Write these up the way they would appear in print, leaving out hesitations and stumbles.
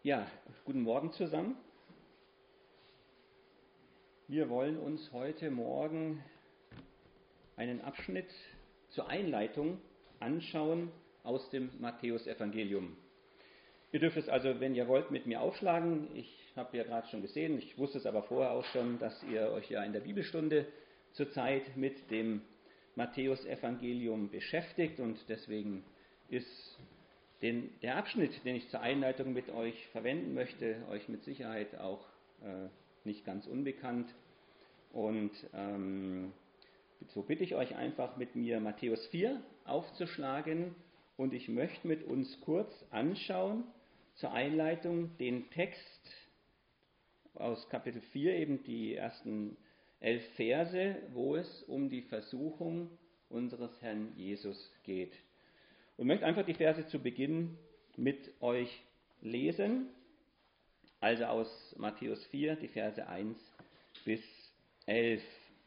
Ja, guten Morgen zusammen. Wir wollen uns heute Morgen einen Abschnitt zur Einleitung anschauen aus dem Matthäusevangelium. Ihr dürft es also, wenn ihr wollt, mit mir aufschlagen. Ich habe ja gerade schon gesehen, ich wusste es aber vorher auch schon, dass ihr euch ja in der Bibelstunde zurzeit mit dem Matthäusevangelium beschäftigt und deswegen ist der Abschnitt, den ich zur Einleitung mit euch verwenden möchte, euch mit Sicherheit auch nicht ganz unbekannt. Und so bitte ich euch einfach mit mir Matthäus 4 aufzuschlagen und ich möchte mit uns kurz anschauen zur Einleitung den Text aus Kapitel 4, eben die ersten 11 Verse, wo es um die Versuchung unseres Herrn Jesus geht. Und möchte einfach die Verse zu Beginn mit euch lesen, also aus Matthäus 4, die Verse 1 bis 11.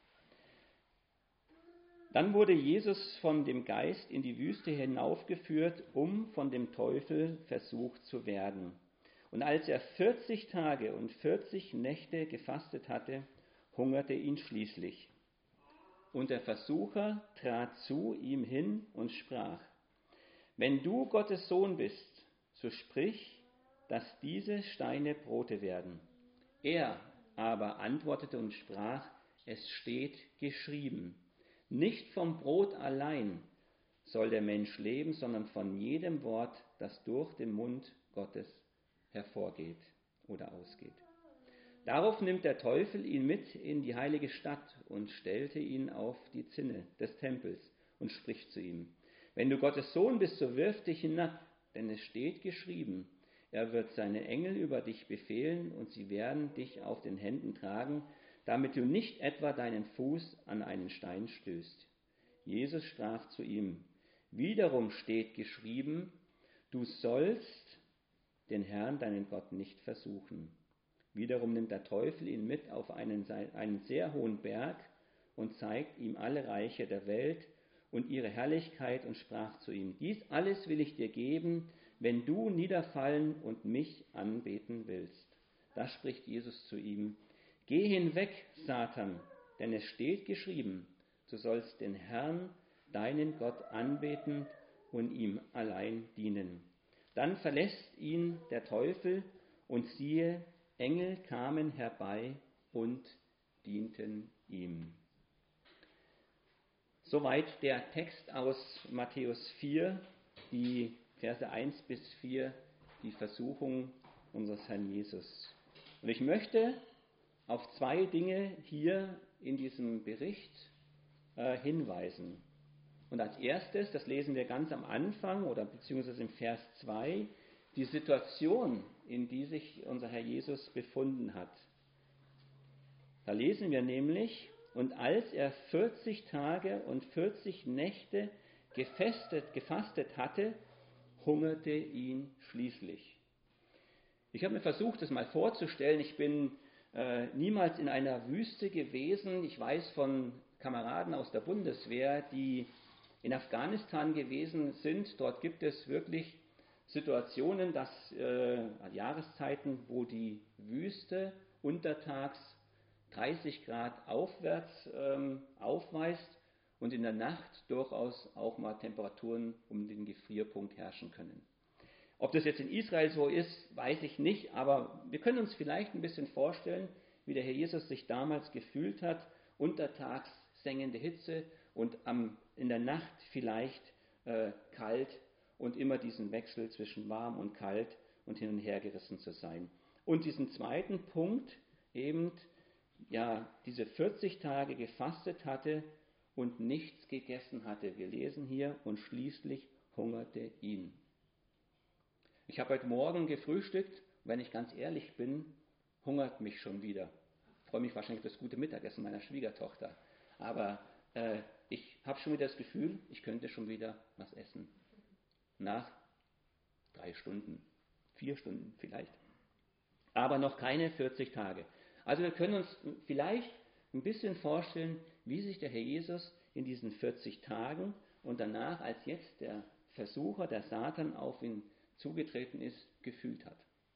Dann wurde Jesus von dem Geist in die Wüste hinaufgeführt, um von dem Teufel versucht zu werden. Und als er 40 Tage und 40 Nächte gefastet hatte, hungerte ihn schließlich. Und der Versucher trat zu ihm hin und sprach: Wenn du Gottes Sohn bist, so sprich, dass diese Steine Brote werden. Er aber antwortete und sprach: Es steht geschrieben, nicht vom Brot allein soll der Mensch leben, sondern von jedem Wort, das durch den Mund Gottes hervorgeht oder ausgeht. Darauf nimmt der Teufel ihn mit in die heilige Stadt und stellte ihn auf die Zinne des Tempels und spricht zu ihm: Wenn du Gottes Sohn bist, so wirf dich hinab, denn es steht geschrieben, er wird seine Engel über dich befehlen und sie werden dich auf den Händen tragen, damit du nicht etwa deinen Fuß an einen Stein stößt. Jesus sprach zu ihm: Wiederum steht geschrieben, du sollst den Herrn, deinen Gott, nicht versuchen. Wiederum nimmt der Teufel ihn mit auf einen sehr hohen Berg und zeigt ihm alle Reiche der Welt und ihre Herrlichkeit und sprach zu ihm: Dies alles will ich dir geben, wenn du niederfallen und mich anbeten willst. Da spricht Jesus zu ihm: Geh hinweg, Satan, denn es steht geschrieben, du sollst den Herrn, deinen Gott, anbeten und ihm allein dienen. Dann verlässt ihn der Teufel und siehe, Engel kamen herbei und dienten ihm. Soweit der Text aus Matthäus 4, die Verse 1 bis 4, die Versuchung unseres Herrn Jesus. Und ich möchte auf zwei Dinge hier in diesem Bericht hinweisen. Und als erstes, das lesen wir ganz am Anfang oder beziehungsweise im Vers 2, die Situation, in die sich unser Herr Jesus befunden hat. Da lesen wir nämlich: Und als er 40 Tage und 40 Nächte gefastet hatte, hungerte ihn schließlich. Ich habe mir versucht, das mal vorzustellen. Ich bin niemals in einer Wüste gewesen. Ich weiß von Kameraden aus der Bundeswehr, die in Afghanistan gewesen sind. Dort gibt es wirklich Situationen, dass Jahreszeiten, wo die Wüste untertags 30 Grad aufwärts aufweist und in der Nacht durchaus auch mal Temperaturen um den Gefrierpunkt herrschen können. Ob das jetzt in Israel so ist, weiß ich nicht, aber wir können uns vielleicht ein bisschen vorstellen, wie der Herr Jesus sich damals gefühlt hat: untertags sengende Hitze und in der Nacht vielleicht kalt und immer diesen Wechsel zwischen warm und kalt und hin und her gerissen zu sein. Und diesen zweiten Punkt eben, ja, diese 40 Tage gefastet hatte und nichts gegessen hatte. Wir lesen hier: Und schließlich hungerte ihn. Ich habe heute Morgen gefrühstückt, wenn ich ganz ehrlich bin, hungert mich schon wieder. Ich freue mich wahrscheinlich auf das gute Mittagessen meiner Schwiegertochter. Aber ich habe schon wieder das Gefühl, ich könnte schon wieder was essen. Nach 3 Stunden, 4 Stunden vielleicht. Aber noch keine 40 Tage. Also wir können uns vielleicht ein bisschen vorstellen, wie sich der Herr Jesus in diesen 40 Tagen und danach, als jetzt der Versucher, der Satan, auf ihn zugetreten ist, gefühlt hat.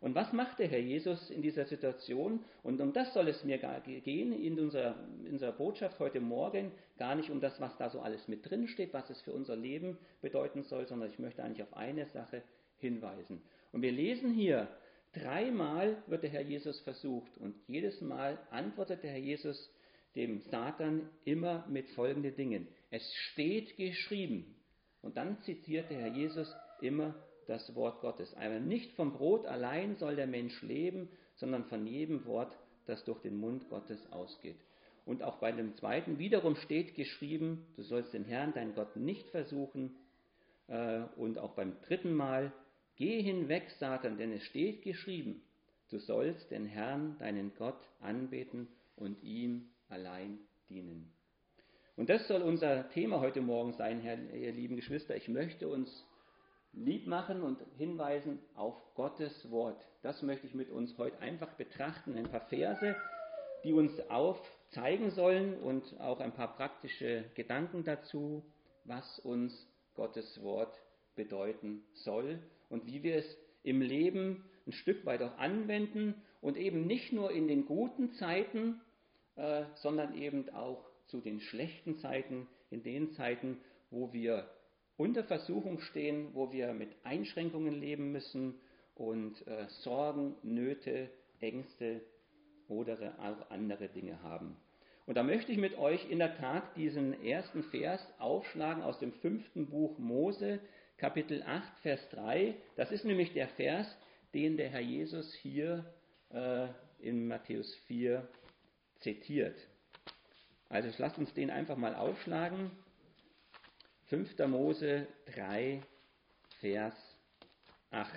Und was macht der Herr Jesus in dieser Situation? Und um das soll es mir gehen in unserer Botschaft heute Morgen. Gar nicht um das, was da so alles mit drin steht, was es für unser Leben bedeuten soll, sondern ich möchte eigentlich auf eine Sache hinweisen. Und wir lesen hier, 3-mal wird der Herr Jesus versucht und jedes Mal antwortet der Herr Jesus dem Satan immer mit folgenden Dingen. Es steht geschrieben. Und dann zitiert der Herr Jesus immer das Wort Gottes. Aber nicht vom Brot allein soll der Mensch leben, sondern von jedem Wort, das durch den Mund Gottes ausgeht. Und auch bei dem zweiten wiederum steht geschrieben, du sollst den Herrn, deinen Gott, nicht versuchen. Und auch beim 3. Mal, geh hinweg, Satan, denn es steht geschrieben, du sollst den Herrn, deinen Gott, anbeten und ihm allein dienen. Und das soll unser Thema heute Morgen sein, ihr lieben Geschwister. Ich möchte uns lieb machen und hinweisen auf Gottes Wort. Das möchte ich mit uns heute einfach betrachten. Ein paar Verse, die uns aufzeigen sollen und auch ein paar praktische Gedanken dazu, was uns Gottes Wort bedeuten soll und wie wir es im Leben ein Stück weit auch anwenden und eben nicht nur in den guten Zeiten, sondern eben auch zu den schlechten Zeiten, in den Zeiten, wo wir unter Versuchung stehen, wo wir mit Einschränkungen leben müssen und Sorgen, Nöte, Ängste oder auch andere Dinge haben. Und da möchte ich mit euch in der Tat diesen ersten Vers aufschlagen aus dem 5. Buch Mose, Kapitel 8, Vers 3. Das ist nämlich der Vers, den der Herr Jesus hier in Matthäus 4 zitiert. Also lasst uns den einfach mal aufschlagen. 5. Mose 3, Vers 8.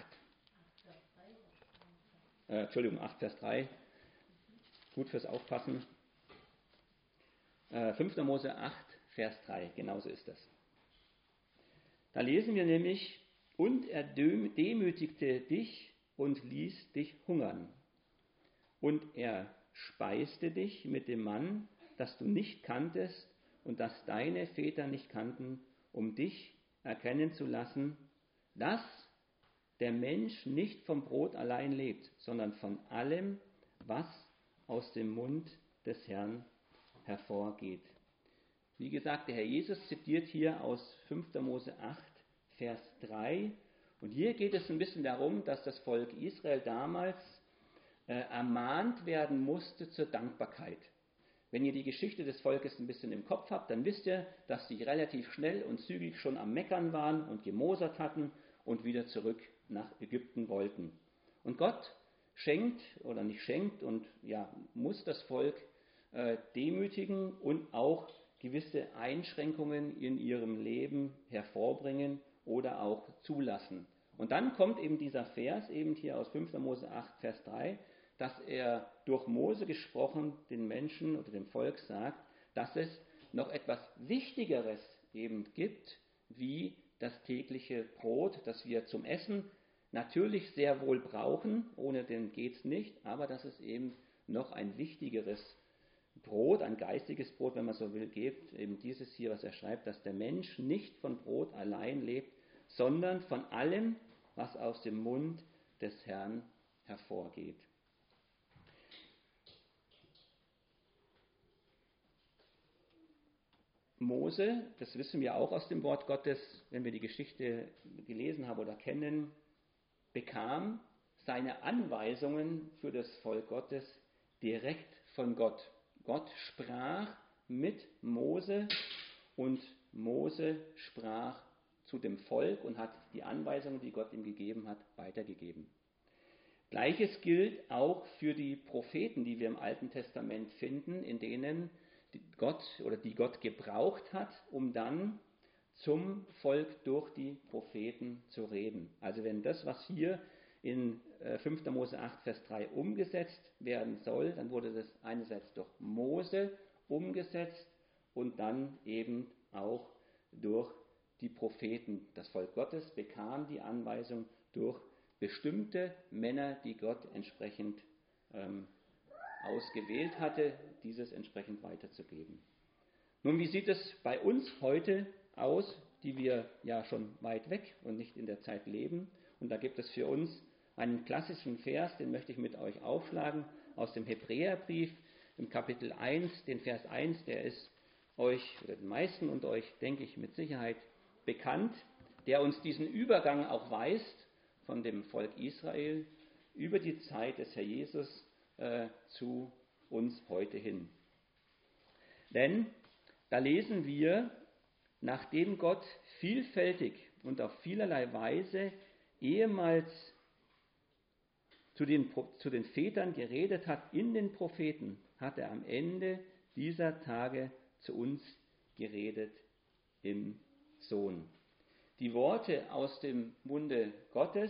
8, Vers 3. Gut fürs Aufpassen. 5. Mose 8, Vers 3. Genauso ist das. Da lesen wir nämlich, und er demütigte dich und ließ dich hungern. Und er speiste dich mit dem Mann, das du nicht kanntest und das deine Väter nicht kannten, um dich erkennen zu lassen, dass der Mensch nicht vom Brot allein lebt, sondern von allem, was aus dem Mund des Herrn hervorgeht. Wie gesagt, der Herr Jesus zitiert hier aus 5. Mose 8, Vers 3. Und hier geht es ein bisschen darum, dass das Volk Israel damals ermahnt werden musste zur Dankbarkeit. Wenn ihr die Geschichte des Volkes ein bisschen im Kopf habt, dann wisst ihr, dass sie relativ schnell und zügig schon am Meckern waren und gemosert hatten und wieder zurück nach Ägypten wollten. Und Gott schenkt oder nicht schenkt und muss das Volk demütigen und auch gewisse Einschränkungen in ihrem Leben hervorbringen oder auch zulassen. Und dann kommt eben dieser Vers, eben hier aus 5. Mose 8, Vers 3, dass er durch Mose gesprochen den Menschen oder dem Volk sagt, dass es noch etwas Wichtigeres eben gibt, wie das tägliche Brot, das wir zum Essen natürlich sehr wohl brauchen, ohne den geht es nicht, aber dass es eben noch ein wichtigeres Brot, ein geistiges Brot, wenn man so will, gibt, eben dieses hier, was er schreibt, dass der Mensch nicht von Brot allein lebt, sondern von allem, was aus dem Mund des Herrn hervorgeht. Mose, das wissen wir auch aus dem Wort Gottes, wenn wir die Geschichte gelesen haben oder kennen, bekam seine Anweisungen für das Volk Gottes direkt von Gott. Gott sprach mit Mose und Mose sprach zu dem Volk und hat die Anweisungen, die Gott ihm gegeben hat, weitergegeben. Gleiches gilt auch für die Propheten, die wir im Alten Testament finden, in denen die Gott gebraucht hat, um dann zum Volk durch die Propheten zu reden. Also wenn das, was hier in 5. Mose 8, Vers 3 umgesetzt werden soll, dann wurde das einerseits durch Mose umgesetzt und dann eben auch durch die Propheten. Das Volk Gottes bekam die Anweisung durch bestimmte Männer, die Gott entsprechend ausgewählt hatte, dieses entsprechend weiterzugeben. Nun, wie sieht es bei uns heute aus, die wir ja schon weit weg und nicht in der Zeit leben? Und da gibt es für uns einen klassischen Vers, den möchte ich mit euch aufschlagen, aus dem Hebräerbrief im Kapitel 1, den Vers 1, der ist euch oder den meisten und euch, denke ich, mit Sicherheit bekannt, der uns diesen Übergang auch weist von dem Volk Israel über die Zeit des Herrn Jesus zu uns heute hin. Denn da lesen wir, nachdem Gott vielfältig und auf vielerlei Weise ehemals zu den Vätern geredet hat in den Propheten, hat er am Ende dieser Tage zu uns geredet im Sohn. Die Worte aus dem Munde Gottes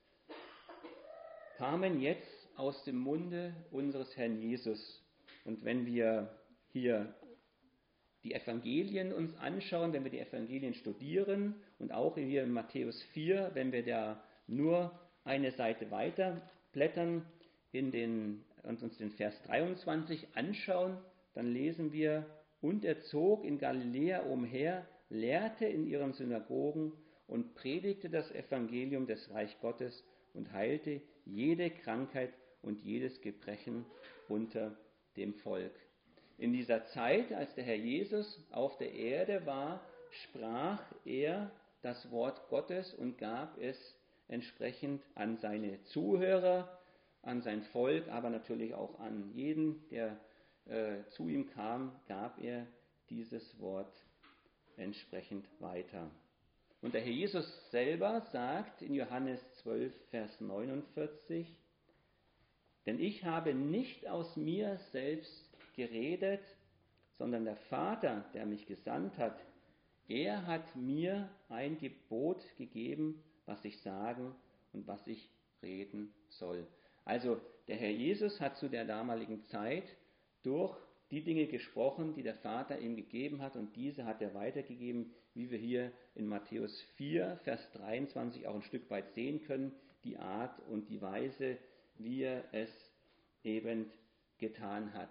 kamen jetzt aus dem Munde unseres Herrn Jesus. Und wenn wir hier die Evangelien uns anschauen, wenn wir die Evangelien studieren und auch hier in Matthäus 4, wenn wir da nur eine Seite weiter blättern und uns den Vers 23 anschauen, dann lesen wir, und er zog in Galiläa umher, lehrte in ihren Synagogen und predigte das Evangelium des Reich Gottes und heilte jede Krankheit und jedes Gebrechen unter dem Volk. In dieser Zeit, als der Herr Jesus auf der Erde war, sprach er das Wort Gottes und gab es entsprechend an seine Zuhörer, an sein Volk, aber natürlich auch an jeden, der zu ihm kam, gab er dieses Wort entsprechend weiter. Und der Herr Jesus selber sagt in Johannes 12, Vers 49, denn ich habe nicht aus mir selbst geredet, sondern der Vater, der mich gesandt hat, er hat mir ein Gebot gegeben, was ich sagen und was ich reden soll. Also der Herr Jesus hat zu der damaligen Zeit durch die Dinge gesprochen, die der Vater ihm gegeben hat, und diese hat er weitergegeben, wie wir hier in Matthäus 4, Vers 23 auch ein Stück weit sehen können, die Art und die Weise, wie er es eben getan hat.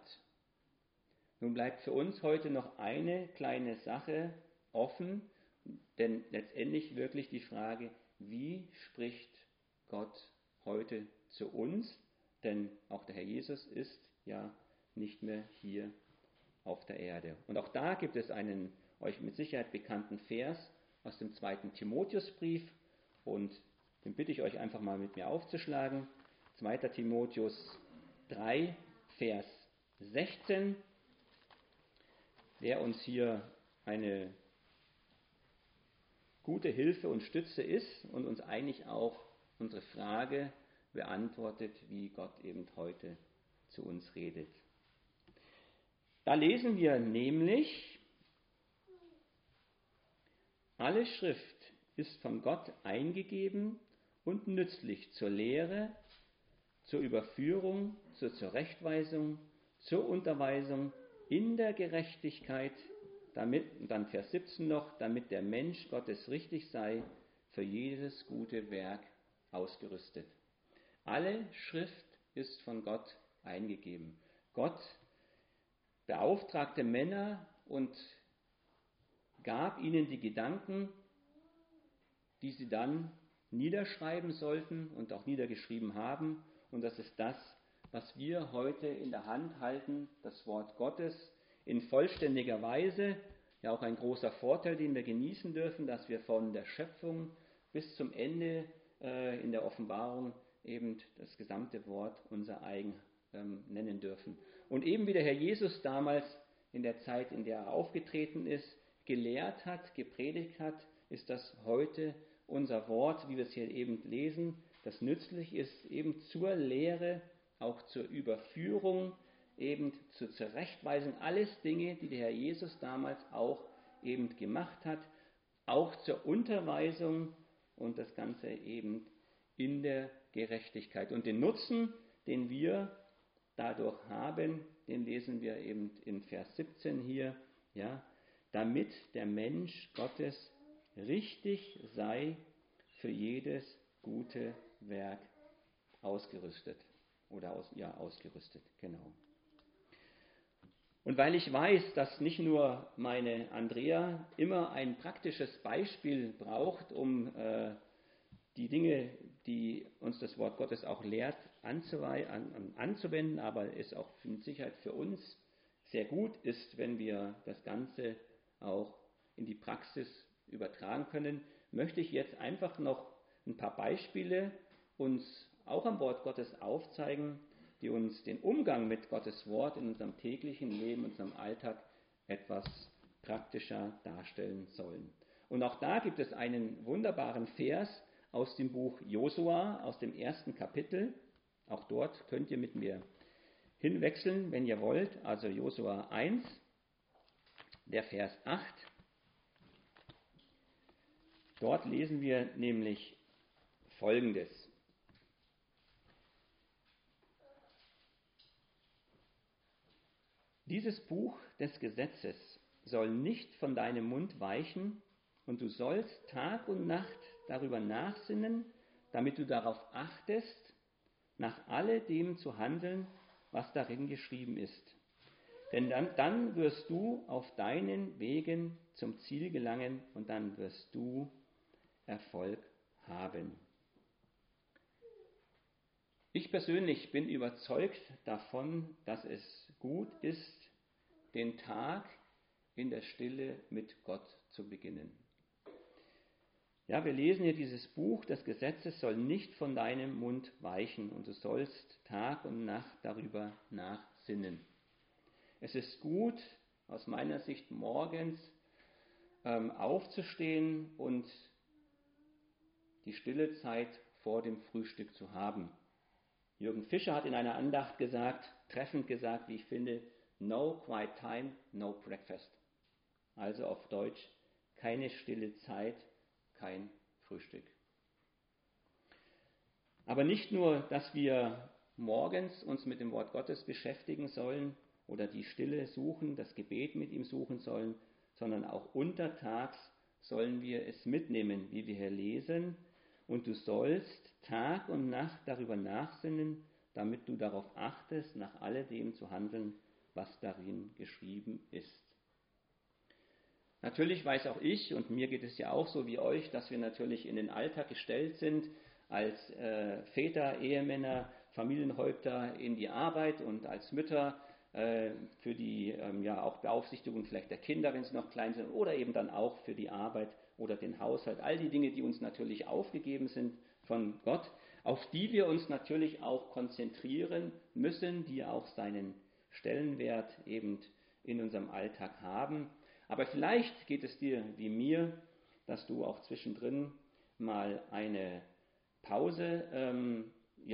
Nun bleibt für uns heute noch eine kleine Sache offen, denn letztendlich wirklich die Frage, wie spricht Gott heute zu uns? Denn auch der Herr Jesus ist ja nicht mehr hier auf der Erde. Und auch da gibt es einen euch mit Sicherheit bekannten Vers aus dem 2. Timotheusbrief, und den bitte ich euch einfach mal mit mir aufzuschlagen. 2. Timotheus 3, Vers 16, der uns hier eine gute Hilfe und Stütze ist und uns eigentlich auch unsere Frage beantwortet, wie Gott eben heute zu uns redet. Da lesen wir nämlich, alle Schrift ist von Gott eingegeben und nützlich zur Lehre, zur Überführung, zur Zurechtweisung, zur Unterweisung in der Gerechtigkeit, damit, und dann Vers 17 noch, damit der Mensch Gottes richtig sei, für jedes gute Werk ausgerüstet. Alle Schrift ist von Gott eingegeben. Gott beauftragte Männer und gab ihnen die Gedanken, die sie dann niederschreiben sollten und auch niedergeschrieben haben. Und das ist das, was wir heute in der Hand halten, das Wort Gottes in vollständiger Weise. Ja, auch ein großer Vorteil, den wir genießen dürfen, dass wir von der Schöpfung bis zum Ende in der Offenbarung eben das gesamte Wort unser eigen nennen dürfen. Und eben wie der Herr Jesus damals in der Zeit, in der er aufgetreten ist, gelehrt hat, gepredigt hat, ist das heute unser Wort, wie wir es hier eben lesen, das nützlich ist eben zur Lehre, auch zur Überführung, eben zur Zurechtweisung, alles Dinge, die der Herr Jesus damals auch eben gemacht hat, auch zur Unterweisung und das Ganze eben in der Gerechtigkeit. Und den Nutzen, den wir dadurch haben, den lesen wir eben in Vers 17 hier, ja, damit der Mensch Gottes richtig sei, für jedes gute Werk ausgerüstet. Ausgerüstet, genau. Und weil ich weiß, dass nicht nur meine Andrea immer ein praktisches Beispiel braucht, um die Dinge die uns das Wort Gottes auch lehrt, anzuwenden, aber es auch mit Sicherheit für uns sehr gut ist, wenn wir das Ganze auch in die Praxis übertragen können, möchte ich jetzt einfach noch ein paar Beispiele uns auch am Wort Gottes aufzeigen, die uns den Umgang mit Gottes Wort in unserem täglichen Leben, in unserem Alltag etwas praktischer darstellen sollen. Und auch da gibt es einen wunderbaren Vers aus dem Buch Josua, aus dem 1. Kapitel. Auch dort könnt ihr mit mir hinwechseln, wenn ihr wollt. Also Josua 1, der Vers 8. Dort lesen wir nämlich Folgendes. Dieses Buch des Gesetzes soll nicht von deinem Mund weichen, und du sollst Tag und Nacht darüber nachsinnen, damit du darauf achtest, nach alledem zu handeln, was darin geschrieben ist. Denn dann wirst du auf deinen Wegen zum Ziel gelangen und dann wirst du Erfolg haben. Ich persönlich bin überzeugt davon, dass es gut ist, den Tag in der Stille mit Gott zu beginnen. Ja, wir lesen hier dieses Buch, das Gesetzes soll nicht von deinem Mund weichen und du sollst Tag und Nacht darüber nachsinnen. Es ist gut, aus meiner Sicht morgens aufzustehen und die stille Zeit vor dem Frühstück zu haben. Jürgen Fischer hat in einer Andacht treffend gesagt, wie ich finde, no quiet time, no breakfast. Also auf Deutsch, keine stille Zeit, kein Frühstück. Aber nicht nur, dass wir morgens uns mit dem Wort Gottes beschäftigen sollen oder die Stille suchen, das Gebet mit ihm suchen sollen, sondern auch untertags sollen wir es mitnehmen, wie wir hier lesen. Und du sollst Tag und Nacht darüber nachsinnen, damit du darauf achtest, nach alledem zu handeln, was darin geschrieben ist. Natürlich weiß auch ich, und mir geht es ja auch so wie euch, dass wir natürlich in den Alltag gestellt sind, als Väter, Ehemänner, Familienhäupter in die Arbeit und als Mütter für die auch Beaufsichtigung vielleicht der Kinder, wenn sie noch klein sind, oder eben dann auch für die Arbeit oder den Haushalt. All die Dinge, die uns natürlich aufgegeben sind von Gott, auf die wir uns natürlich auch konzentrieren müssen, die auch seinen Stellenwert eben in unserem Alltag haben. Aber vielleicht geht es dir wie mir, dass du auch zwischendrin mal eine Pause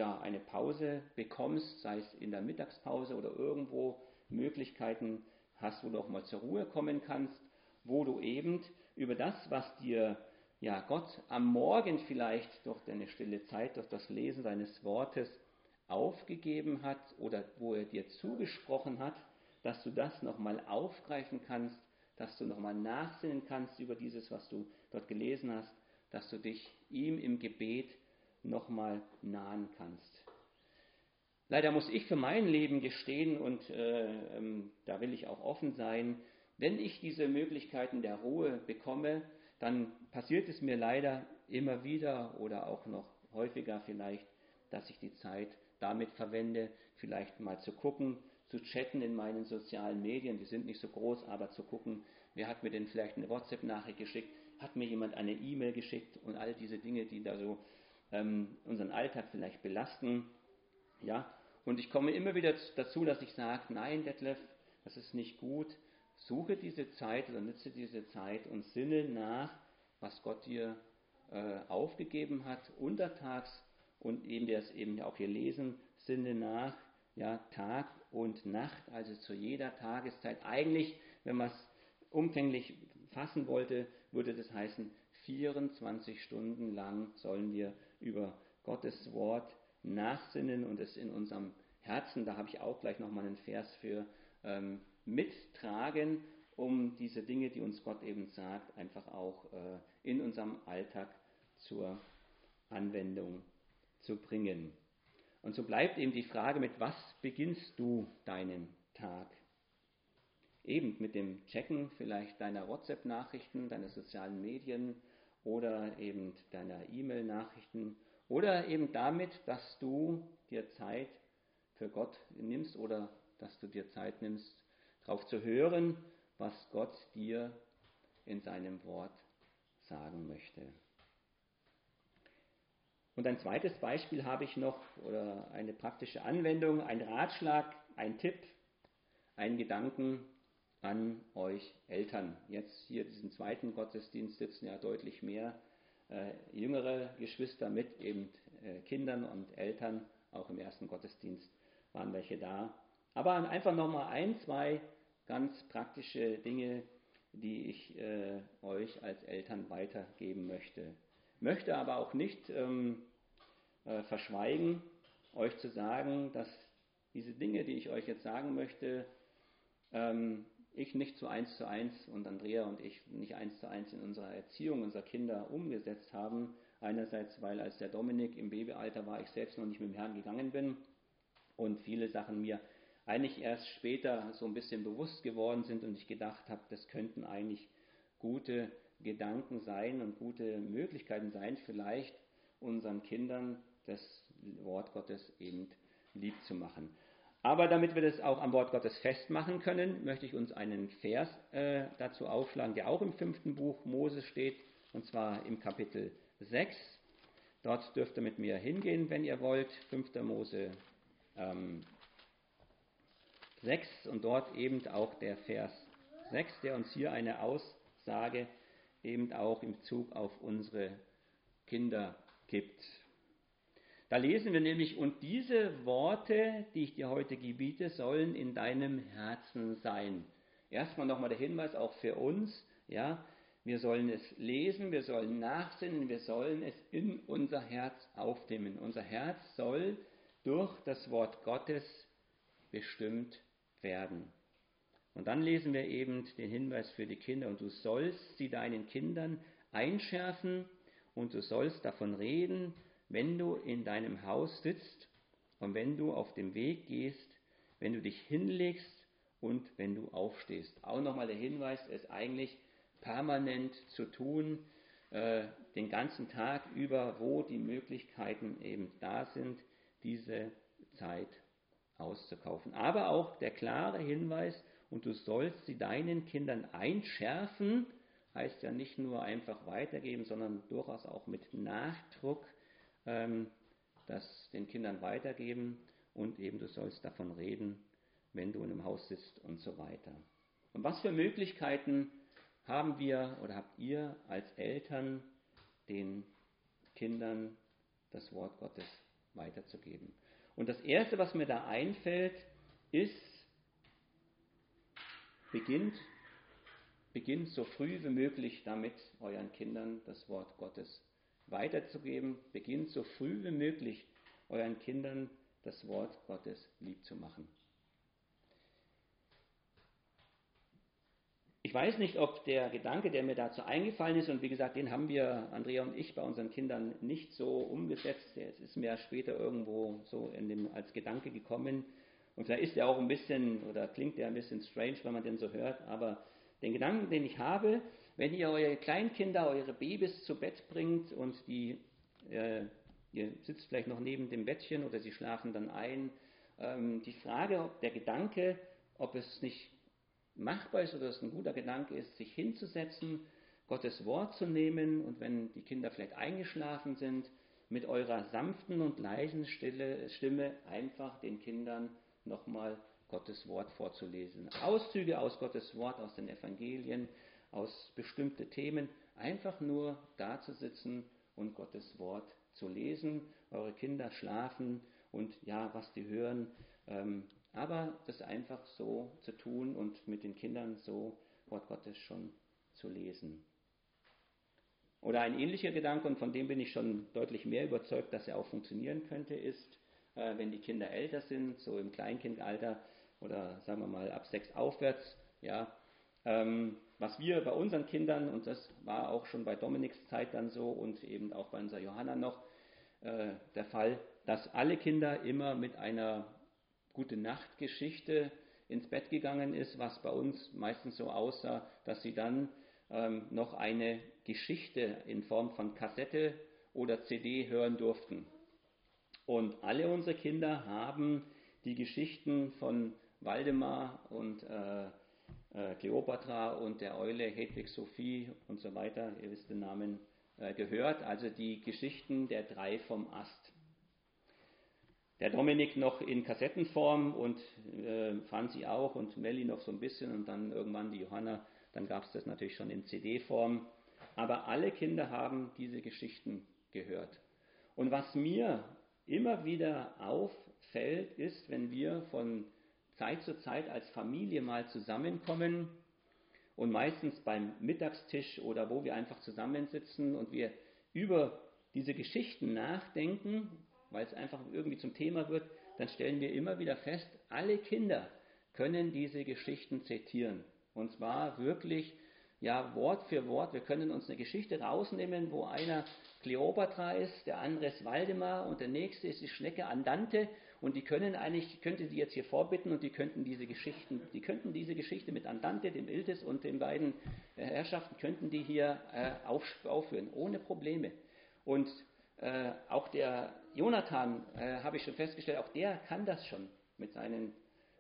bekommst, sei es in der Mittagspause oder irgendwo Möglichkeiten hast, wo du auch mal zur Ruhe kommen kannst, wo du eben über das, was dir Gott am Morgen vielleicht durch deine stille Zeit, durch das Lesen seines Wortes aufgegeben hat oder wo er dir zugesprochen hat, dass du das nochmal aufgreifen kannst, dass du nochmal nachsinnen kannst über dieses, was du dort gelesen hast, dass du dich ihm im Gebet nochmal nahen kannst. Leider muss ich für mein Leben gestehen, und da will ich auch offen sein, wenn ich diese Möglichkeiten der Ruhe bekomme, dann passiert es mir leider immer wieder oder auch noch häufiger vielleicht, dass ich die Zeit damit verwende, vielleicht mal zu gucken, zu chatten in meinen sozialen Medien, die sind nicht so groß, aber zu gucken, wer hat mir denn vielleicht eine WhatsApp-Nachricht geschickt, hat mir jemand eine E-Mail geschickt und all diese Dinge, die da so unseren Alltag vielleicht belasten. Ja, und ich komme immer wieder dazu, dass ich sage, nein, Detlef, das ist nicht gut, suche diese Zeit oder nütze diese Zeit und sinne nach, was Gott dir aufgegeben hat, untertags, und eben der es eben auch hier lesen, sinne nach, ja, Tag und Nacht, also zu jeder Tageszeit. Eigentlich, wenn man es umfänglich fassen wollte, würde das heißen, 24 Stunden lang sollen wir über Gottes Wort nachsinnen und es in unserem Herzen, da habe ich auch gleich nochmal einen Vers für, mittragen, um diese Dinge, die uns Gott eben sagt, einfach auch in unserem Alltag zur Anwendung zu bringen. Und so bleibt eben die Frage, mit was beginnst du deinen Tag? Eben mit dem Checken vielleicht deiner WhatsApp-Nachrichten, deiner sozialen Medien oder eben deiner E-Mail-Nachrichten Oder eben damit, dass du dir Zeit für Gott nimmst oder dass du dir Zeit nimmst, darauf zu hören, was Gott dir in seinem Wort sagen möchte. Und ein zweites Beispiel habe ich noch, oder eine praktische Anwendung, ein Ratschlag, ein Tipp, einen Gedanken an euch Eltern. Jetzt hier diesen zweiten Gottesdienst sitzen ja deutlich mehr jüngere Geschwister mit eben Kindern und Eltern. Auch im ersten Gottesdienst waren welche da. Aber einfach nochmal ein, zwei ganz praktische Dinge, die ich euch als Eltern weitergeben möchte. Möchte aber auch nicht verschweigen, euch zu sagen, dass diese Dinge, die ich euch jetzt sagen möchte, ich nicht zu 1:1 und Andrea und ich nicht 1:1 in unserer Erziehung unserer Kinder umgesetzt haben. Einerseits, weil als der Dominik im Babyalter war, ich selbst noch nicht mit dem Herrn gegangen bin und viele Sachen mir eigentlich erst später so ein bisschen bewusst geworden sind und ich gedacht habe, das könnten eigentlich gute Gedanken sein und gute Möglichkeiten sein, vielleicht unseren Kindern das Wort Gottes eben lieb zu machen. Aber damit wir das auch am Wort Gottes festmachen können, möchte ich uns einen Vers dazu aufschlagen, der auch im 5. Buch Mose steht, und zwar im Kapitel 6. Dort dürft ihr mit mir hingehen, wenn ihr wollt. 5. Mose 6 und dort eben auch der Vers 6, der uns hier eine Aussage eben auch im Bezug auf unsere Kinder gibt. Da lesen wir nämlich, und diese Worte, die ich dir heute gebiete, sollen in deinem Herzen sein. Erstmal nochmal der Hinweis auch für uns, ja, wir sollen es lesen, wir sollen nachsinnen, wir sollen es in unser Herz aufnehmen. Unser Herz soll durch das Wort Gottes bestimmt werden. Und dann lesen wir eben den Hinweis für die Kinder, und du sollst sie deinen Kindern einschärfen und du sollst davon reden, wenn du in deinem Haus sitzt und wenn du auf dem Weg gehst, wenn du dich hinlegst und wenn du aufstehst. Auch nochmal der Hinweis, es eigentlich permanent zu tun, den ganzen Tag über, wo die Möglichkeiten eben da sind, diese Zeit auszukaufen. Aber auch der klare Hinweis, und du sollst sie deinen Kindern einschärfen, heißt ja nicht nur einfach weitergeben, sondern durchaus auch mit Nachdruck das den Kindern weitergeben und eben du sollst davon reden, wenn du in einem Haus sitzt und so weiter. Und was für Möglichkeiten haben wir oder habt ihr als Eltern, den Kindern das Wort Gottes weiterzugeben? Und das Erste, was mir da einfällt, ist, beginnt so früh wie möglich damit, euren Kindern das Wort Gottes weiterzugeben. Beginnt so früh wie möglich, euren Kindern das Wort Gottes lieb zu machen. Ich weiß nicht, ob der Gedanke, der mir dazu eingefallen ist, und wie gesagt, den haben wir, Andrea und ich, bei unseren Kindern nicht so umgesetzt. Es ist mir später irgendwo so als Gedanke gekommen. Und vielleicht ist der auch ein bisschen, oder klingt der ein bisschen strange, wenn man den so hört, aber den Gedanken, den ich habe, wenn ihr eure Kleinkinder, eure Babys zu Bett bringt und ihr sitzt vielleicht noch neben dem Bettchen oder sie schlafen dann ein, die Frage, der Gedanke, ob es nicht machbar ist oder es ein guter Gedanke ist, sich hinzusetzen, Gottes Wort zu nehmen und wenn die Kinder vielleicht eingeschlafen sind, mit eurer sanften und leisen Stimme einfach den Kindern nochmal Gottes Wort vorzulesen. Auszüge aus Gottes Wort, aus den Evangelien, aus bestimmte Themen, einfach nur da zu sitzen und Gottes Wort zu lesen. Eure Kinder schlafen und ja, was die hören, aber das einfach so zu tun und mit den Kindern so Wort Gottes schon zu lesen. Oder ein ähnlicher Gedanke, und von dem bin ich schon deutlich mehr überzeugt, dass er auch funktionieren könnte, ist, wenn die Kinder älter sind, so im Kleinkindalter oder sagen wir mal ab 6 aufwärts, ja, was wir bei unseren Kindern, und das war auch schon bei Dominiks Zeit dann so und eben auch bei unserer Johanna noch der Fall, dass alle Kinder immer mit einer Gute-Nacht-Geschichte ins Bett gegangen ist, was bei uns meistens so aussah, dass sie dann noch eine Geschichte in Form von Kassette oder CD hören durften. Und alle unsere Kinder haben die Geschichten von Waldemar und Kleopatra und der Eule Hedwig Sophie und so weiter, ihr wisst den Namen, gehört, also die Geschichten der drei vom Ast. Der Dominik noch in Kassettenform und Franzi auch und Melli noch so ein bisschen und dann irgendwann die Johanna, dann gab es das natürlich schon in CD-Form. Aber alle Kinder haben diese Geschichten gehört. Und was mir immer wieder auffällt, ist, wenn wir von Zeit zu Zeit als Familie mal zusammenkommen und meistens beim Mittagstisch oder wo wir einfach zusammensitzen und wir über diese Geschichten nachdenken, weil es einfach irgendwie zum Thema wird, dann stellen wir immer wieder fest, alle Kinder können diese Geschichten zitieren. Und zwar wirklich, ja, Wort für Wort. Wir können uns eine Geschichte rausnehmen, wo einer Kleopatra ist, der andere ist Waldemar und der nächste ist die Schnecke Andante. Und die können eigentlich, ich könnte die jetzt hier vorbitten und die könnten diese Geschichte mit Andante, dem Iltis und den beiden Herrschaften, könnten die hier aufführen, ohne Probleme. Und auch der Jonathan, habe ich schon festgestellt, auch der kann das schon mit seinen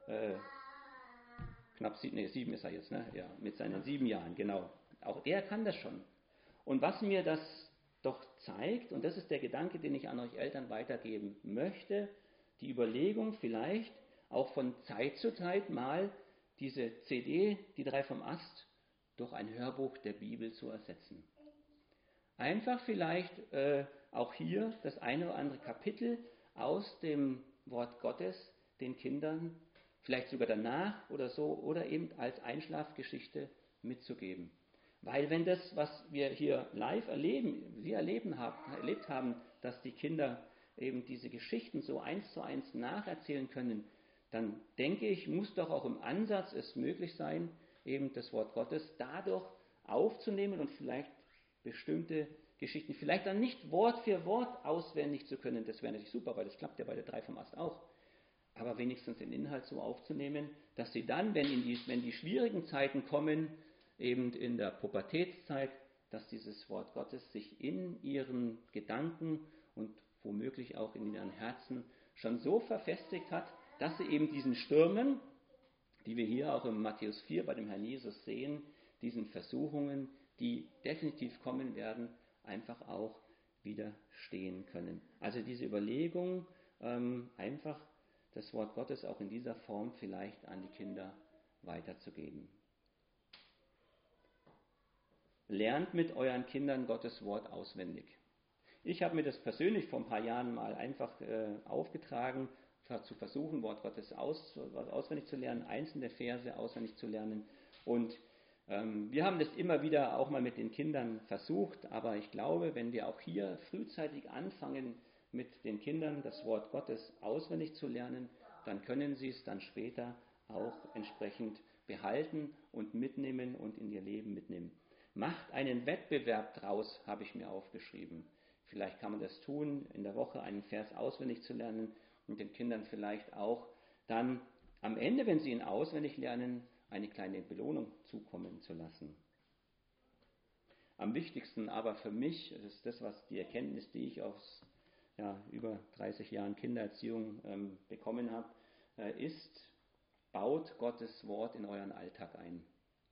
sieben ist er jetzt, ne? Ja, mit seinen 7 Jahren, genau. Auch der kann das schon. Und was mir das doch zeigt, und das ist der Gedanke, den ich an euch Eltern weitergeben möchte, die Überlegung vielleicht auch von Zeit zu Zeit mal diese CD, die drei vom Ast, durch ein Hörbuch der Bibel zu ersetzen. Einfach vielleicht auch hier das eine oder andere Kapitel aus dem Wort Gottes den Kindern, vielleicht sogar danach oder so, oder eben als Einschlafgeschichte mitzugeben. Weil wenn das, was wir hier live erlebt haben, dass die Kinder eben diese Geschichten so 1:1 nacherzählen können, dann denke ich, muss doch auch im Ansatz es möglich sein, eben das Wort Gottes dadurch aufzunehmen und vielleicht bestimmte Geschichten, vielleicht dann nicht Wort für Wort auswendig zu können, das wäre natürlich super, weil das klappt ja bei der drei vom Ast auch, aber wenigstens den Inhalt so aufzunehmen, dass sie dann, wenn die schwierigen Zeiten kommen, eben in der Pubertätszeit, dass dieses Wort Gottes sich in ihren Gedanken und womöglich auch in ihren Herzen schon so verfestigt hat, dass sie eben diesen Stürmen, die wir hier auch im Matthäus 4 bei dem Herrn Jesus sehen, diesen Versuchungen, die definitiv kommen werden, einfach auch widerstehen können. Also diese Überlegung, einfach das Wort Gottes auch in dieser Form vielleicht an die Kinder weiterzugeben. Lernt mit euren Kindern Gottes Wort auswendig. Ich habe mir das persönlich vor ein paar Jahren mal einfach aufgetragen, zu versuchen, Wort Gottes auswendig zu lernen, einzelne Verse auswendig zu lernen. Und wir haben das immer wieder auch mal mit den Kindern versucht, aber ich glaube, wenn wir auch hier frühzeitig anfangen, mit den Kindern das Wort Gottes auswendig zu lernen, dann können sie es dann später auch entsprechend behalten und mitnehmen und in ihr Leben mitnehmen. Macht einen Wettbewerb draus, habe ich mir aufgeschrieben. Vielleicht kann man das tun, in der Woche einen Vers auswendig zu lernen und den Kindern vielleicht auch dann am Ende, wenn sie ihn auswendig lernen, eine kleine Belohnung zukommen zu lassen. Am wichtigsten aber für mich, das ist das, was die Erkenntnis, die ich aus über 30 Jahren Kindererziehung bekommen habe, ist, baut Gottes Wort in euren Alltag ein.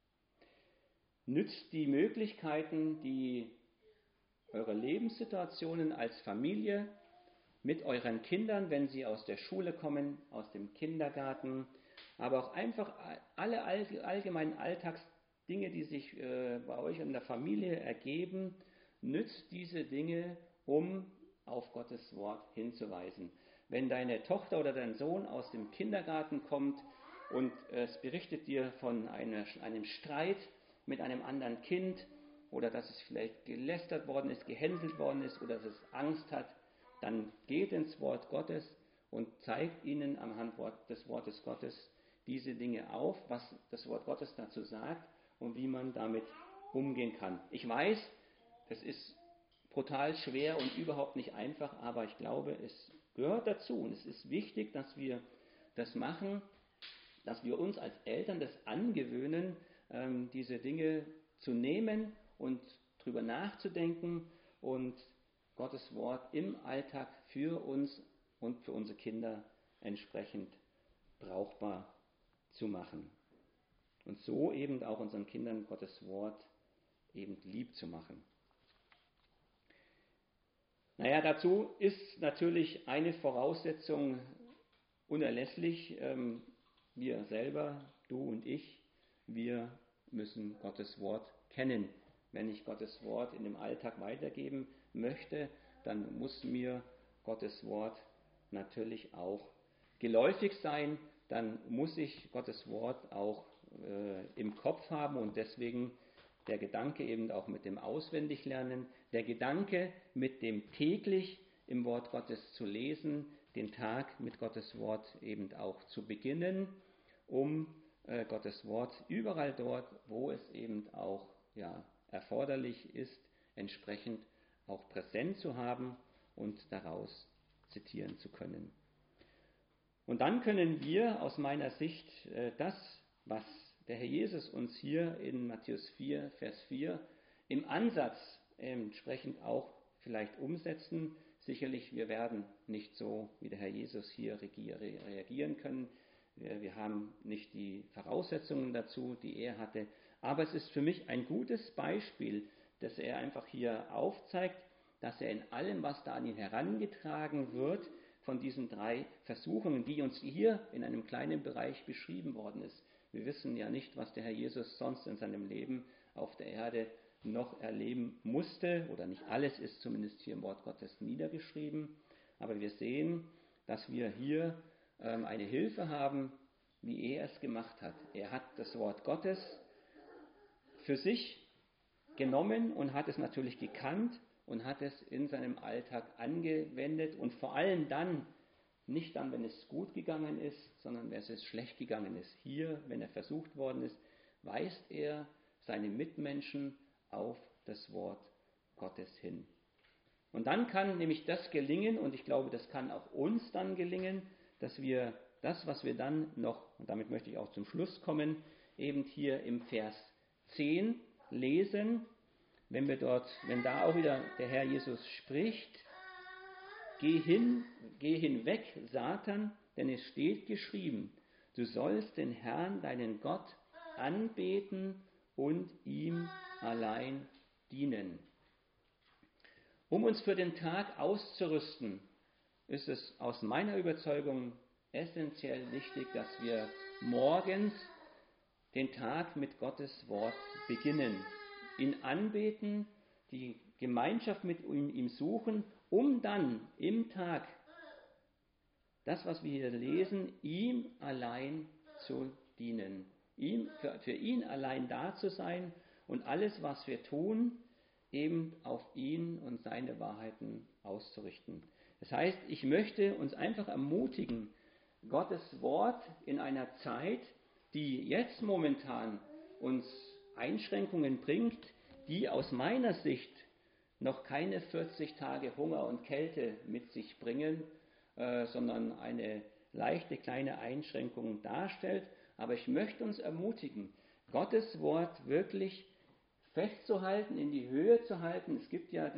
Nützt die Möglichkeiten, die eure Lebenssituationen als Familie mit euren Kindern, wenn sie aus der Schule kommen, aus dem Kindergarten, aber auch einfach alle allgemeinen Alltagsdinge, die sich bei euch in der Familie ergeben, nützt diese Dinge, um auf Gottes Wort hinzuweisen. Wenn deine Tochter oder dein Sohn aus dem Kindergarten kommt und es berichtet dir von einem Streit mit einem anderen Kind oder dass es vielleicht gelästert worden ist, gehänselt worden ist oder dass es Angst hat, dann geht ins Wort Gottes und zeigt ihnen anhand des Wortes Gottes diese Dinge auf, was das Wort Gottes dazu sagt und wie man damit umgehen kann. Ich weiß, das ist brutal schwer und überhaupt nicht einfach, aber ich glaube, es gehört dazu und es ist wichtig, dass wir das machen, dass wir uns als Eltern das angewöhnen, diese Dinge zu nehmen und drüber nachzudenken und Gottes Wort im Alltag für uns und für unsere Kinder entsprechend brauchbar zu machen. Und so eben auch unseren Kindern Gottes Wort eben lieb zu machen. Dazu ist natürlich eine Voraussetzung unerlässlich. Wir selber, du und ich, wir müssen Gottes Wort kennen. Wenn ich Gottes Wort in dem Alltag weitergeben möchte, dann muss mir Gottes Wort natürlich auch geläufig sein. Dann muss ich Gottes Wort auch im Kopf haben und deswegen der Gedanke eben auch mit dem Auswendiglernen, der Gedanke mit dem täglich im Wort Gottes zu lesen, den Tag mit Gottes Wort eben auch zu beginnen, um Gottes Wort überall dort, wo es eben auch erforderlich ist, entsprechend auch präsent zu haben und daraus zitieren zu können. Und dann können wir aus meiner Sicht das, was der Herr Jesus uns hier in Matthäus 4, Vers 4 im Ansatz entsprechend auch vielleicht umsetzen. Sicherlich, wir werden nicht so wie der Herr Jesus hier reagieren können. Wir haben nicht die Voraussetzungen dazu, die er hatte. Aber es ist für mich ein gutes Beispiel, dass er einfach hier aufzeigt, dass er in allem, was da an ihn herangetragen wird, von diesen 3 Versuchungen, die uns hier in einem kleinen Bereich beschrieben worden ist. Wir wissen ja nicht, was der Herr Jesus sonst in seinem Leben auf der Erde noch erleben musste, oder nicht alles ist zumindest hier im Wort Gottes niedergeschrieben. Aber wir sehen, dass wir hier eine Hilfe haben, wie er es gemacht hat. Er hat das Wort Gottes für sich genommen und hat es natürlich gekannt und hat es in seinem Alltag angewendet und vor allem dann, nicht dann, wenn es gut gegangen ist, sondern wenn es schlecht gegangen ist. Hier, wenn er versucht worden ist, weist er seine Mitmenschen auf das Wort Gottes hin. Und dann kann nämlich das gelingen, und ich glaube, das kann auch uns dann gelingen, dass wir das, was wir dann noch, und damit möchte ich auch zum Schluss kommen, eben hier im Vers 10 lesen, wenn da auch wieder der Herr Jesus spricht: Geh hinweg, Satan, denn es steht geschrieben, du sollst den Herrn, deinen Gott, anbeten und ihm allein dienen. Um uns für den Tag auszurüsten, ist es aus meiner Überzeugung essentiell wichtig, dass wir morgens den Tag mit Gottes Wort beginnen, ihn anbeten, die Gemeinschaft mit ihm suchen, um dann im Tag das, was wir hier lesen, ihm allein zu dienen, für ihn allein da zu sein und alles, was wir tun, eben auf ihn und seine Wahrheiten auszurichten. Das heißt, ich möchte uns einfach ermutigen, Gottes Wort in einer Zeit, die jetzt momentan uns Einschränkungen bringt, die aus meiner Sicht noch keine 40 Tage Hunger und Kälte mit sich bringen, sondern eine leichte kleine Einschränkung darstellt. Aber ich möchte uns ermutigen, Gottes Wort wirklich festzuhalten, in die Höhe zu halten. Es gibt ja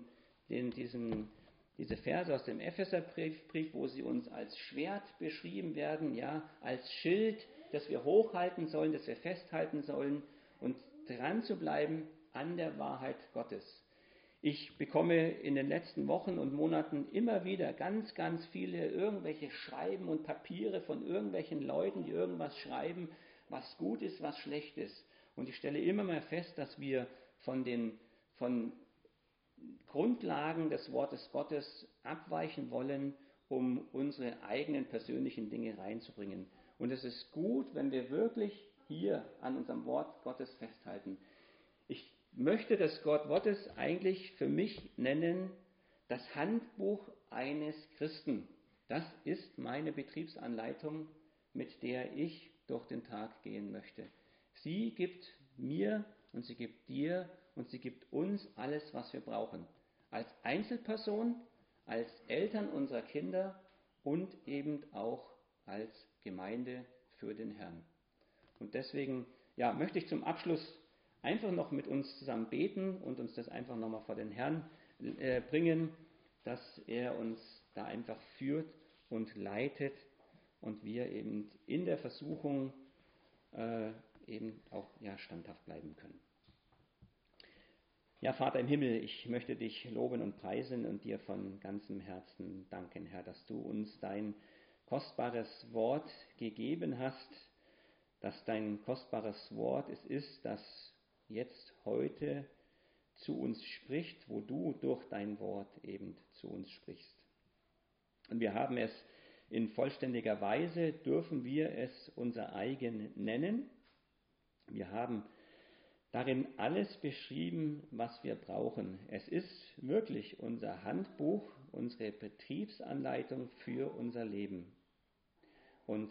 diese Verse aus dem Epheserbrief, wo sie uns als Schwert beschrieben werden, ja, als Schild, das wir hochhalten sollen, das wir festhalten sollen und dran zu bleiben an der Wahrheit Gottes. Ich bekomme in den letzten Wochen und Monaten immer wieder ganz, ganz viele irgendwelche Schreiben und Papiere von irgendwelchen Leuten, die irgendwas schreiben, was gut ist, was schlecht ist. Und ich stelle immer mehr fest, dass wir von Grundlagen des Wortes Gottes abweichen wollen, um unsere eigenen persönlichen Dinge reinzubringen. Und es ist gut, wenn wir wirklich hier an unserem Wort Gottes festhalten. Ich möchte das Wort Gottes eigentlich für mich nennen, das Handbuch eines Christen. Das ist meine Betriebsanleitung, mit der ich durch den Tag gehen möchte. Sie gibt mir und sie gibt dir und sie gibt uns alles, was wir brauchen. Als Einzelperson, als Eltern unserer Kinder und eben auch als Gemeinde für den Herrn. Und deswegen möchte ich zum Abschluss einfach noch mit uns zusammen beten und uns das einfach nochmal vor den Herrn bringen, dass er uns da einfach führt und leitet und wir eben in der Versuchung eben auch standhaft bleiben können. Ja, Vater im Himmel, ich möchte dich loben und preisen und dir von ganzem Herzen danken, Herr, dass du uns dein kostbares Wort gegeben hast, dass dein kostbares Wort es ist, das jetzt heute zu uns spricht, wo du durch dein Wort eben zu uns sprichst. Und wir haben es in vollständiger Weise, dürfen wir es unser eigen nennen. Wir haben darin alles beschrieben, was wir brauchen. Es ist wirklich unser Handbuch, unsere Betriebsanleitung für unser Leben. Und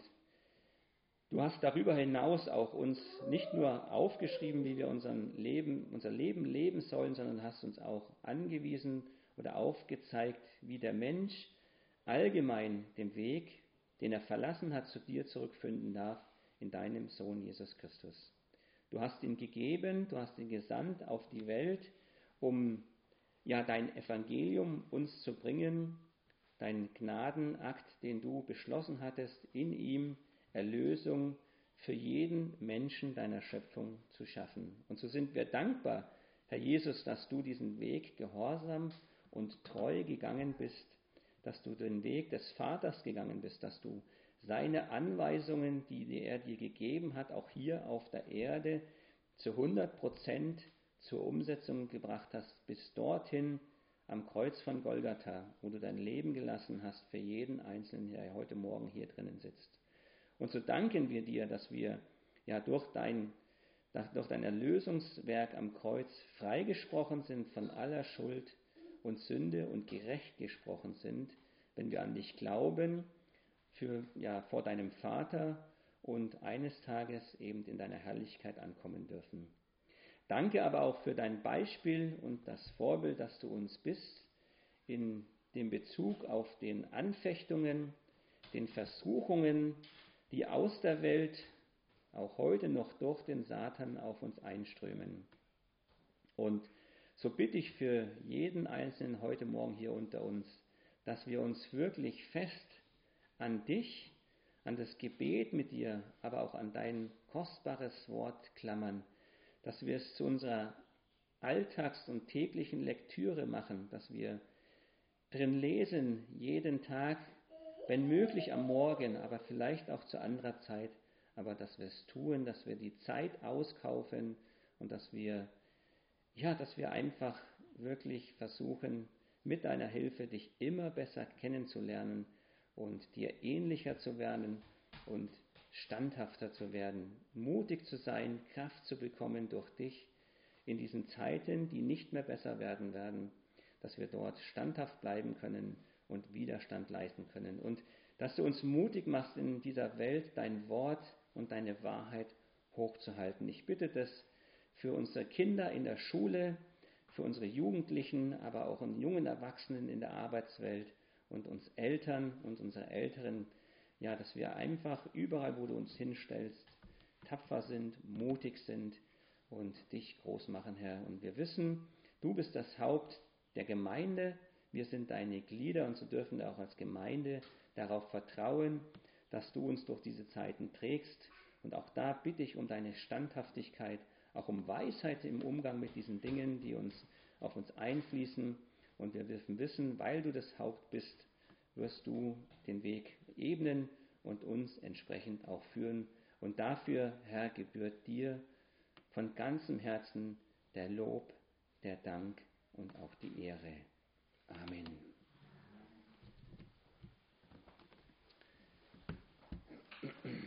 du hast darüber hinaus auch uns nicht nur aufgeschrieben, wie wir unser Leben leben sollen, sondern hast uns auch angewiesen oder aufgezeigt, wie der Mensch allgemein den Weg, den er verlassen hat, zu dir zurückfinden darf, in deinem Sohn Jesus Christus. Du hast ihn gegeben, du hast ihn gesandt auf die Welt, um dein Evangelium uns zu bringen, dein Gnadenakt, den du beschlossen hattest, in ihm Erlösung für jeden Menschen deiner Schöpfung zu schaffen. Und so sind wir dankbar, Herr Jesus, dass du diesen Weg gehorsam und treu gegangen bist, dass du den Weg des Vaters gegangen bist, dass du seine Anweisungen, die er dir gegeben hat, auch hier auf der Erde zu 100% zur Umsetzung gebracht hast, bis dorthin am Kreuz von Golgatha, wo du dein Leben gelassen hast für jeden Einzelnen, der heute Morgen hier drinnen sitzt. Und so danken wir dir, dass wir durch dein Erlösungswerk am Kreuz freigesprochen sind von aller Schuld und Sünde und gerecht gesprochen sind, wenn wir an dich glauben, vor deinem Vater und eines Tages eben in deiner Herrlichkeit ankommen dürfen. Danke aber auch für dein Beispiel und das Vorbild, das du uns bist, in dem Bezug auf den Anfechtungen, den Versuchungen, die aus der Welt auch heute noch durch den Satan auf uns einströmen. Und so bitte ich für jeden Einzelnen heute Morgen hier unter uns, dass wir uns wirklich fest an dich, an das Gebet mit dir, aber auch an dein kostbares Wort klammern, dass wir es zu unserer Alltags- und täglichen Lektüre machen, dass wir drin lesen jeden Tag, wenn möglich am Morgen, aber vielleicht auch zu anderer Zeit, aber dass wir es tun, dass wir die Zeit auskaufen und dass wir einfach wirklich versuchen, mit deiner Hilfe dich immer besser kennenzulernen und dir ähnlicher zu werden und standhafter zu werden, mutig zu sein, Kraft zu bekommen durch dich in diesen Zeiten, die nicht mehr besser werden werden, dass wir dort standhaft bleiben können und Widerstand leisten können. Und dass du uns mutig machst, in dieser Welt dein Wort und deine Wahrheit hochzuhalten. Ich bitte das für unsere Kinder in der Schule, für unsere Jugendlichen, aber auch in jungen Erwachsenen in der Arbeitswelt und uns Eltern und unsere Älteren, dass wir einfach überall, wo du uns hinstellst, tapfer sind, mutig sind und dich groß machen, Herr. Und wir wissen, du bist das Haupt der Gemeinde, wir sind deine Glieder und so dürfen wir auch als Gemeinde darauf vertrauen, dass du uns durch diese Zeiten trägst. Und auch da bitte ich um deine Standhaftigkeit, auch um Weisheit im Umgang mit diesen Dingen, die auf uns einfließen. Und wir dürfen wissen, weil du das Haupt bist, wirst du den Weg ebnen und uns entsprechend auch führen. Und dafür, Herr, gebührt dir von ganzem Herzen der Lob, der Dank und auch die Ehre. Amen.